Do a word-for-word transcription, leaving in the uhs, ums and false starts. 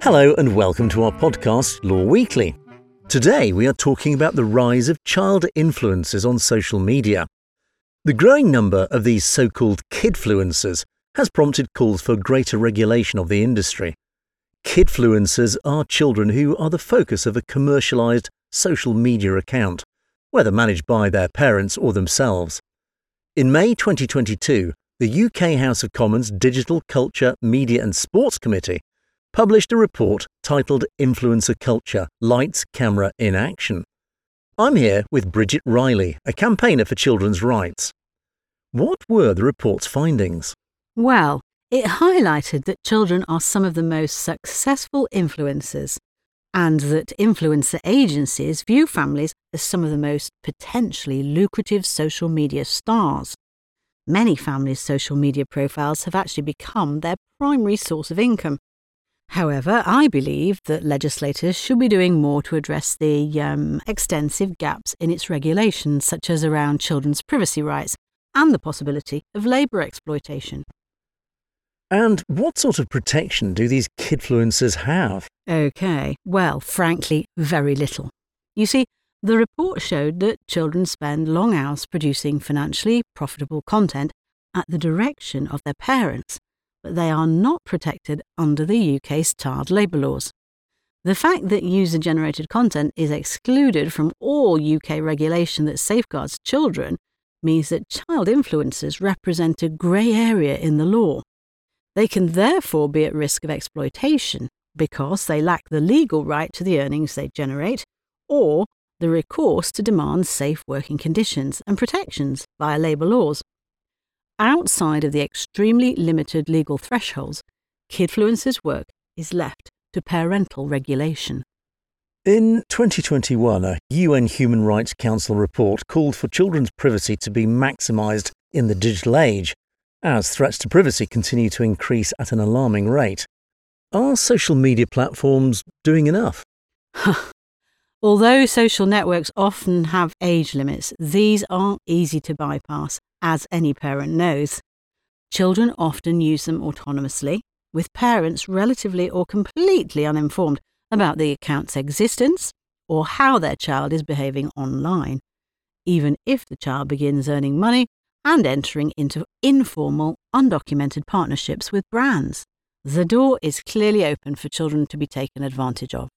Hello and welcome to our podcast, Law Weekly. Today we are talking about the rise of child influencers on social media. The growing number of these so-called kidfluencers has prompted calls for greater regulation of the industry. Kidfluencers are children who are the focus of a commercialised social media account, whether managed by their parents or themselves. In May twenty twenty-two, the U K House of Commons Digital Culture, Media and Sports Committee published a report titled Influencer Culture: Lights, Camera, in Action. I'm here with Bridget Riley, a campaigner for children's rights. What were the report's findings? Well, it highlighted that children are some of the most successful influencers, and that influencer agencies view families as some of the most potentially lucrative social media stars. Many families' social media profiles have actually become their primary source of income. However, I believe that legislators should be doing more to address the um, extensive gaps in its regulations, such as around children's privacy rights and the possibility of labour exploitation. And what sort of protection do these kidfluencers have? OK, well, frankly, very little. You see, the report showed that children spend long hours producing financially profitable content at the direction of their parents, but they are not protected under the U K's child labour laws. The fact that user-generated content is excluded from all U K regulation that safeguards children means that child influencers represent a grey area in the law. They can therefore be at risk of exploitation because they lack the legal right to the earnings they generate or the recourse to demand safe working conditions and protections via labour laws. Outside of the extremely limited legal thresholds, kidfluencers' work is left to parental regulation. In twenty twenty-one, a U N Human Rights Council report called for children's privacy to be maximised in the digital age, as threats to privacy continue to increase at an alarming rate. Are social media platforms doing enough? Although social networks often have age limits, these aren't easy to bypass, as any parent knows. Children often use them autonomously, with parents relatively or completely uninformed about the account's existence or how their child is behaving online, even if the child begins earning money and entering into informal, undocumented partnerships with brands. The door is clearly open for children to be taken advantage of.